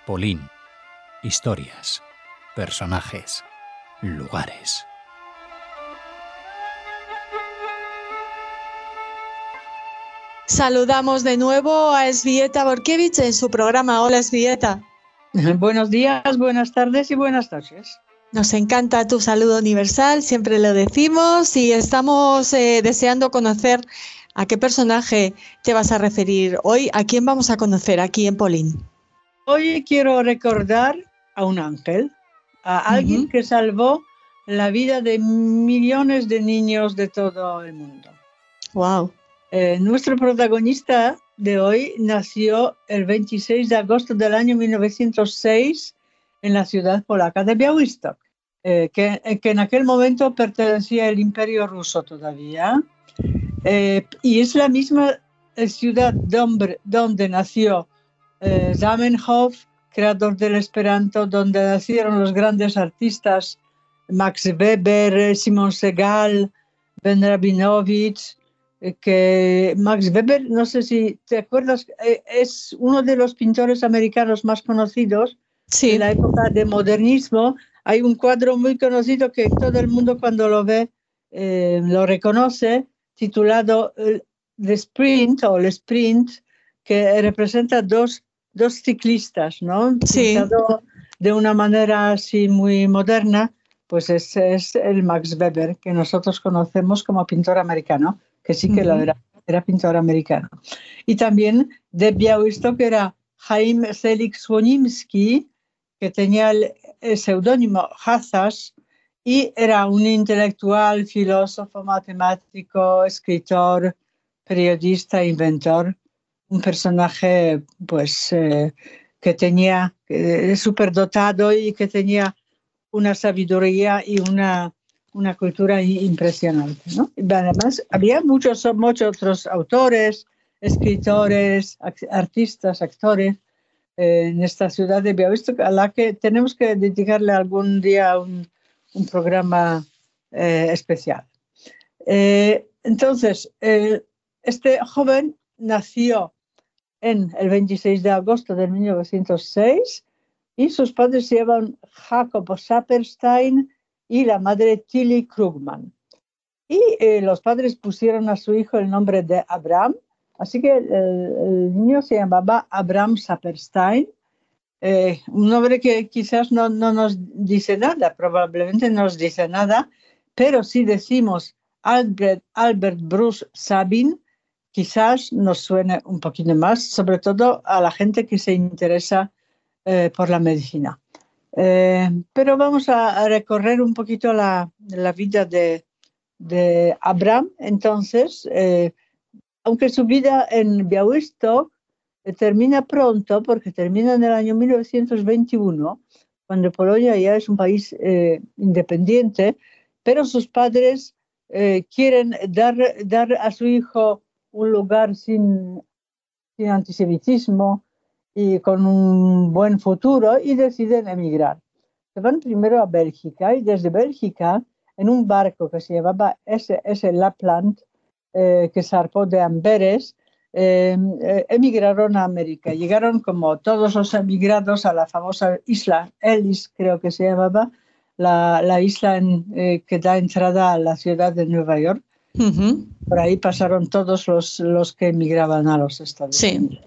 Polín. Historias, personajes, lugares. Saludamos de nuevo a Elżbieta Borkiewicz en su programa. Hola, Elżbieta. Buenos días, buenas tardes y buenas noches. Nos encanta tu saludo universal, siempre lo decimos, y estamos deseando conocer a qué personaje te vas a referir hoy. ¿A quién vamos a conocer aquí en Polín? Hoy quiero recordar a un ángel, a alguien que salvó la vida de millones de niños de todo el mundo. Wow. Nuestro protagonista de hoy nació el 26 de agosto del año 1906 en la ciudad polaca de Białystok, que en aquel momento pertenecía al Imperio Ruso todavía, y es la misma ciudad donde nació Zamenhof, creador del Esperanto, donde nacieron los grandes artistas Max Weber, Simon Segal, Ben Rabinowitz, que Max Weber, no sé si te acuerdas, es uno de los pintores americanos más conocidos. Sí. En la época de modernismo. Hay un cuadro muy conocido que todo el mundo cuando lo ve lo reconoce, titulado The Sprint o El Sprint, que representa dos ciclistas, ¿no? Sí. Pintado de una manera así muy moderna, pues es el Max Weber, que nosotros conocemos como pintor americano, que sí que lo era pintor americano. Y también de Białystok era Chaim Selik Słonimski, que tenía el seudónimo Hazas, y era un intelectual, filósofo, matemático, escritor, periodista, inventor, un personaje pues que tenía superdotado y que tenía una sabiduría y una cultura impresionante, ¿no? Además, había muchos otros autores, escritores, artistas, actores en esta ciudad de Białystok, a la que tenemos que dedicarle algún día un programa especial. Entonces, este joven nació en el 26 de agosto de 1906 y sus padres se llaman Jacob Saperstein y la madre Tilly Krugman. Y los padres pusieron a su hijo el nombre de Abraham, así que el niño se llamaba Abraham Saperstein, un nombre que quizás no nos dice nada, probablemente no nos dice nada, pero si decimos Albert Bruce Sabin, quizás nos suene un poquito más, sobre todo a la gente que se interesa por la medicina. Pero vamos a recorrer un poquito la vida de Abraham. Entonces, aunque su vida en Białystok termina pronto, porque termina en el año 1921, cuando Polonia ya es un país independiente, pero sus padres quieren dar a su hijo un lugar sin antisemitismo y con un buen futuro, y deciden emigrar. Se van primero a Bélgica, y desde Bélgica, en un barco que se llamaba SS Lapland, que zarpó de Amberes, emigraron a América. Llegaron como todos los emigrados a la famosa isla Ellis, creo que se llamaba, la isla que da entrada a la ciudad de Nueva York. Por ahí pasaron todos los que emigraban a los Estados Unidos.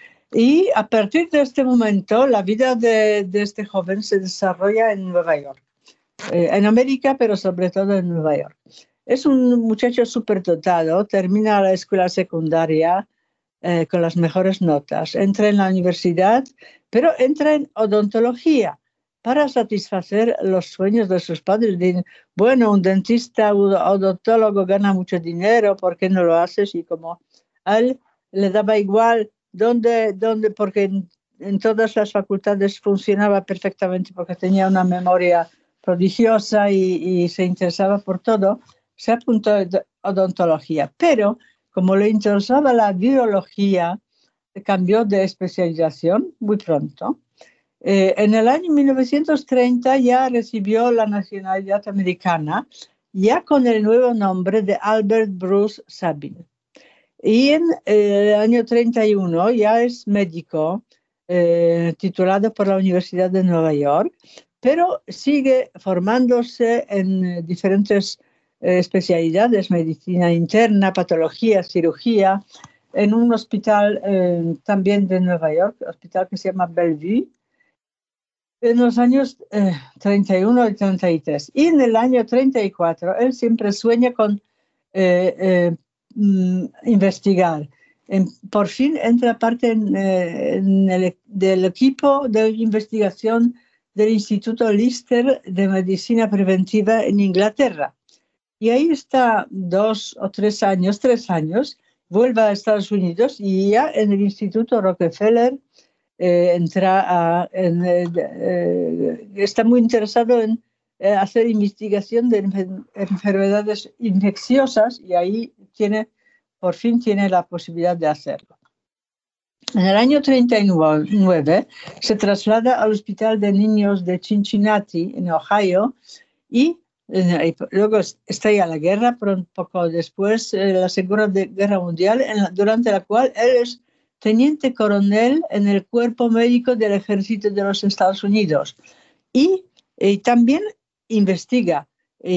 Y a partir de este momento, la vida de este joven se desarrolla en Nueva York, en América, pero sobre todo en Nueva York. Es un muchacho superdotado, termina la escuela secundaria con las mejores notas, entra en la universidad, pero entra en odontología para satisfacer los sueños de sus padres. Dicen, bueno, un dentista, un odontólogo gana mucho dinero, ¿por qué no lo haces? Y como a él le daba igual dónde porque en todas las facultades funcionaba perfectamente, porque tenía una memoria prodigiosa y se interesaba por todo, se apuntó a odontología. Pero como le interesaba la biología, cambió de especialización muy pronto. En el año 1930 ya recibió la nacionalidad americana, ya con el nuevo nombre de Albert Bruce Sabin. Y en el año 31 ya es médico titulado por la Universidad de Nueva York, pero sigue formándose en diferentes especialidades, medicina interna, patología, cirugía, en un hospital también de Nueva York, hospital que se llama Bellevue, en los años 31 y 33. Y en el año 34, él siempre sueña con investigar. Por fin entra parte del equipo de investigación del Instituto Lister de Medicina Preventiva en Inglaterra. Y ahí está 2 o 3 años, vuelve a Estados Unidos y ya en el Instituto Rockefeller está muy interesado en hacer investigación de enfermedades infecciosas y ahí por fin tiene la posibilidad de hacerlo. En el año 39 se traslada al Hospital de Niños de Cincinnati, en Ohio, y luego estalla la guerra, poco después la Segunda Guerra Mundial, durante la cual él es teniente coronel en el Cuerpo Médico del Ejército de los Estados Unidos. Y también investiga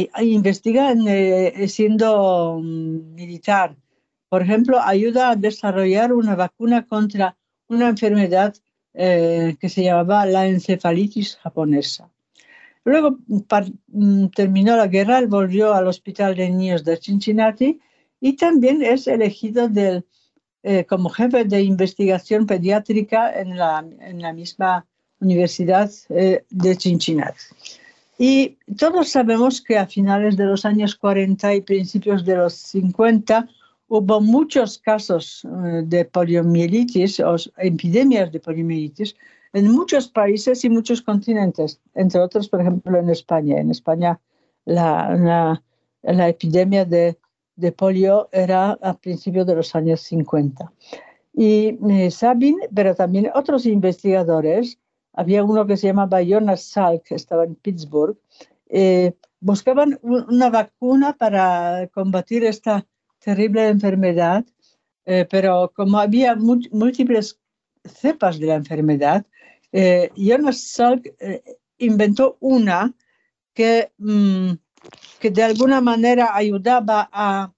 siendo militar. Por ejemplo, ayuda a desarrollar una vacuna contra una enfermedad que se llamaba la encefalitis japonesa. Luego terminó la guerra, él volvió al Hospital de Niños de Cincinnati y también es elegido como jefe de investigación pediátrica en la misma Universidad de Cincinnati. Y todos sabemos que a finales de los años 40 y principios de los 50 hubo muchos casos de poliomielitis o epidemias de poliomielitis en muchos países y muchos continentes, entre otros, por ejemplo, en España. En España la epidemia de polio era a principios de los años 50. Y Sabin, pero también otros investigadores, había uno que se llamaba Jonas Salk, que estaba en Pittsburgh, buscaban una vacuna para combatir esta terrible enfermedad, pero como había múltiples cepas de la enfermedad, Jonas Salk inventó una que de alguna manera ayudaba a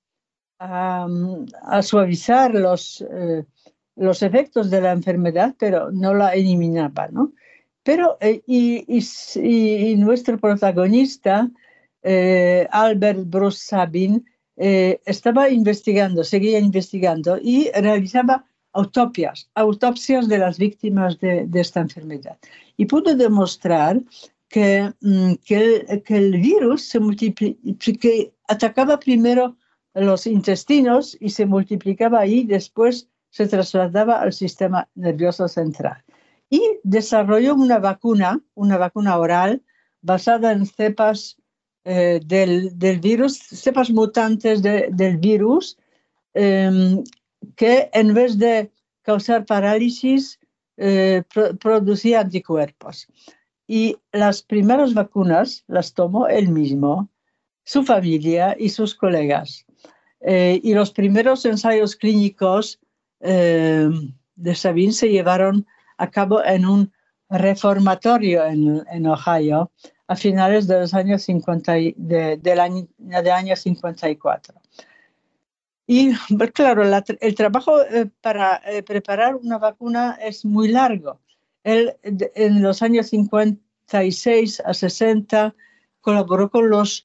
suavizar los efectos de la enfermedad, pero no la eliminaba, ¿no? Pero, y nuestro protagonista, Albert Bruce Sabin, seguía investigando y realizaba autopsias de las víctimas de esta enfermedad. Y pudo demostrar que el virus que atacaba primero los intestinos y se multiplicaba ahí, después se trasladaba al sistema nervioso central. Y desarrolló una vacuna oral basada en cepas del virus, cepas mutantes del virus, que en vez de causar parálisis, producía anticuerpos. Y las primeras vacunas las tomó él mismo, su familia y sus colegas. Y los primeros ensayos clínicos de Sabin se llevaron a cabo en un reformatorio en Ohio a finales de los años 50, del año 54. Y claro, el trabajo para preparar una vacuna es muy largo. Él en los años 56 a 60 colaboró con los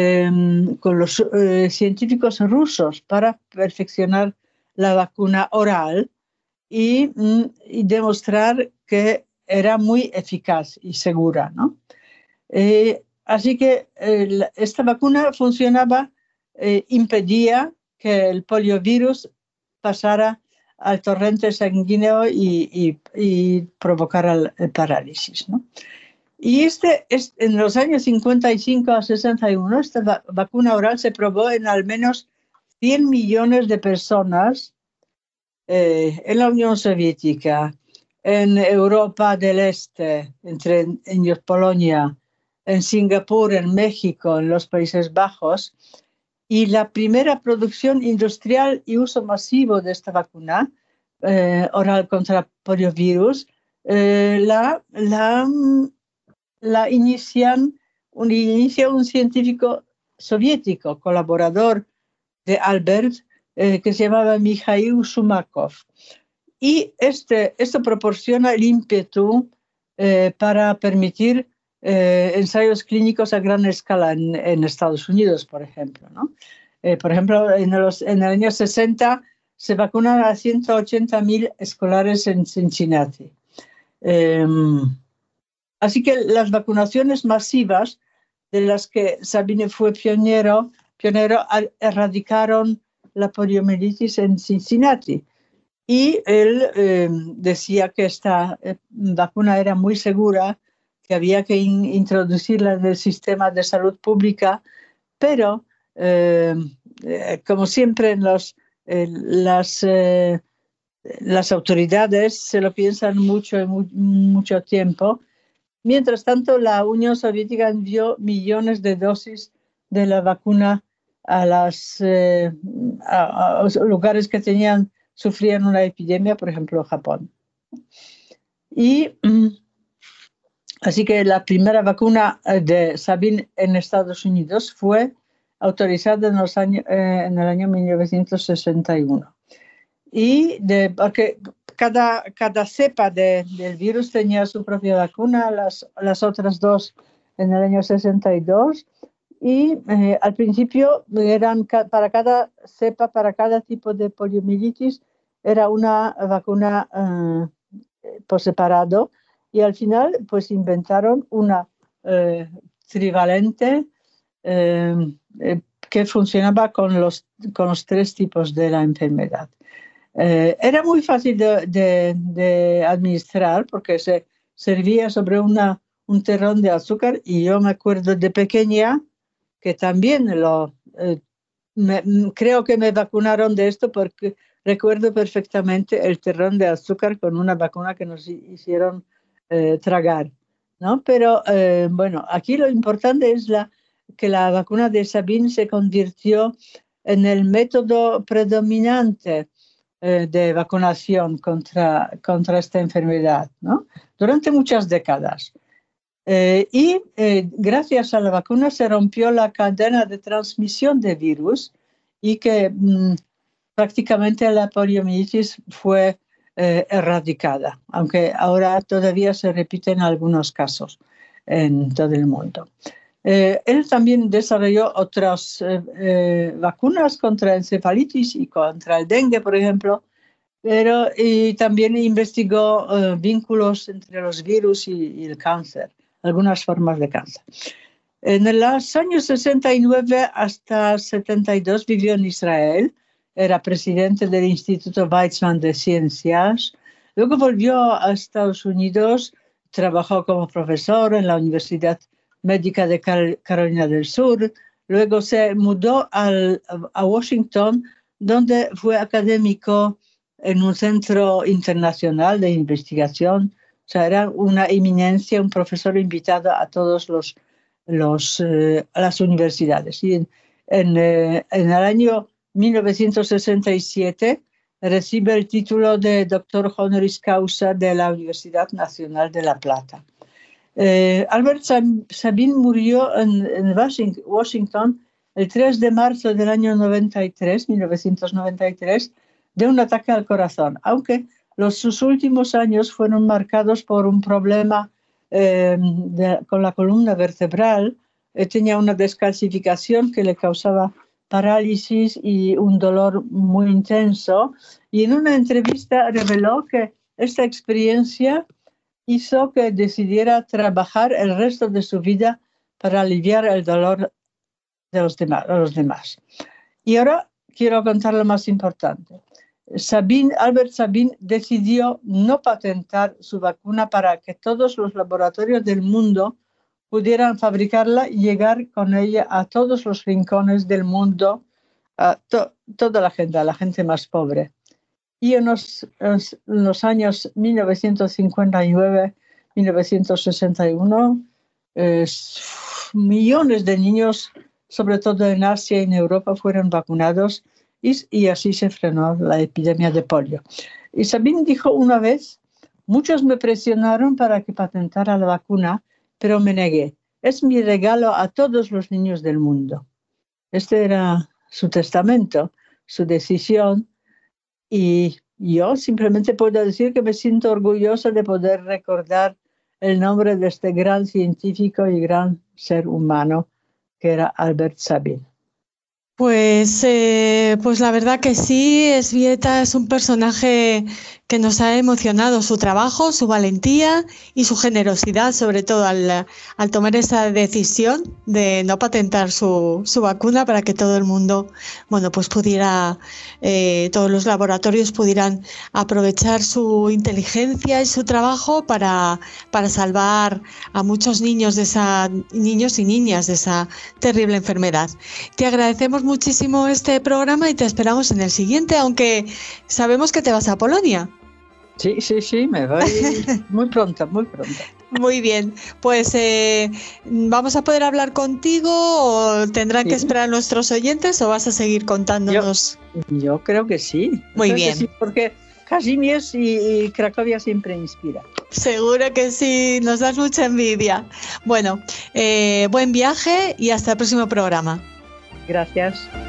científicos rusos para perfeccionar la vacuna oral y demostrar que era muy eficaz y segura, ¿no? Así que esta vacuna funcionaba, impedía que el poliovirus pasara al torrente sanguíneo y provocara el parálisis, ¿no? Y en los años 55 a 61, esta vacuna oral se probó en al menos 100 millones de personas en la Unión Soviética, en Europa del Este, entre ellos Polonia, en Singapur, en México, en los Países Bajos. Y la primera producción industrial y uso masivo de esta vacuna oral contra poliovirus inicia un científico soviético, colaborador de Albert, que se llamaba Mikhail Shumakov. Y esto proporciona el ímpetu para permitir ensayos clínicos a gran escala en Estados Unidos, por ejemplo, ¿no? Por ejemplo, en el año 60 se vacunaron a 180.000 escolares en Cincinnati. Así que las vacunaciones masivas de las que Sabine fue pionero erradicaron la poliomielitis en Cincinnati. Y él decía que esta vacuna era muy segura, que había que introducirla en el sistema de salud pública, pero como siempre las autoridades se lo piensan mucho tiempo. Mientras tanto, la Unión Soviética envió millones de dosis de la vacuna a los lugares que sufrían una epidemia, por ejemplo, Japón. Y así que la primera vacuna de Sabin en Estados Unidos fue autorizada en el año 1961. Porque cada cepa del virus tenía su propia vacuna, las otras dos en el año 62. Y al principio eran para cada cepa, para cada tipo de poliomielitis, era una vacuna por separado, y al final pues inventaron una trivalente que funcionaba con los tres tipos de la enfermedad. Era muy fácil de administrar porque se servía sobre un terrón de azúcar, y yo me acuerdo de pequeña que también creo que me vacunaron de esto, porque recuerdo perfectamente el terrón de azúcar con una vacuna que nos hicieron tragar, ¿no? Pero bueno, aquí lo importante es que la vacuna de Sabin se convirtió en el método predominante de vacunación contra esta enfermedad, ¿no? Durante muchas décadas. Gracias a la vacuna se rompió la cadena de transmisión de virus, y que prácticamente la poliomielitis fue erradicada, aunque ahora todavía se repiten algunos casos en todo el mundo. Él también desarrolló otras vacunas contra encefalitis y contra el dengue, por ejemplo, y también investigó vínculos entre los virus y el cáncer, algunas formas de cáncer. En los años 69 hasta 72 vivió en Israel, era presidente del Instituto Weizmann de Ciencias, luego volvió a Estados Unidos, trabajó como profesor en la Universidad Médica de Carolina del Sur, luego se mudó a Washington, donde fue académico en un centro internacional de investigación. O sea, era una eminencia, un profesor invitado a todos a las universidades. Y en el año 1967 recibe el título de doctor honoris causa de la Universidad Nacional de La Plata. Albert Sabin murió en Washington el 3 de marzo del año 1993, de un ataque al corazón, aunque sus últimos años fueron marcados por un problema con la columna vertebral. Tenía una descalcificación que le causaba parálisis y un dolor muy intenso, y en una entrevista reveló que esta experiencia hizo que decidiera trabajar el resto de su vida para aliviar el dolor de los demás. Y ahora quiero contar lo más importante. Albert Sabin decidió no patentar su vacuna para que todos los laboratorios del mundo pudieran fabricarla y llegar con ella a todos los rincones del mundo, a toda la gente más pobre. Y en los años 1959-1961, millones de niños, sobre todo en Asia y en Europa, fueron vacunados, y así se frenó la epidemia de polio. Y Sabin dijo una vez Muchos me presionaron para que patentara la vacuna, pero me negué. Es mi regalo a todos los niños del mundo. Este era su testamento, su decisión, y yo simplemente puedo decir que me siento orgullosa de poder recordar el nombre de este gran científico y gran ser humano que era Albert Sabin. Pues la verdad que sí, Elżbieta es un personaje que nos ha emocionado, su trabajo, su valentía y su generosidad, sobre todo al tomar esa decisión de no patentar su vacuna para que todo el mundo, bueno, pues pudiera, todos los laboratorios pudieran aprovechar su inteligencia y su trabajo para salvar a muchos niños niños y niñas de esa terrible enfermedad. Te agradecemos muchísimo este programa y te esperamos en el siguiente, aunque sabemos que te vas a Polonia. Sí, me voy muy pronto. Muy bien, pues ¿vamos a poder hablar contigo o tendrán que esperar nuestros oyentes o vas a seguir contándonos? Yo creo que sí. Muy bien. Sí, porque Kazimierz y Cracovia siempre inspira. Seguro que sí, nos das mucha envidia. Bueno, buen viaje y hasta el próximo programa. Gracias.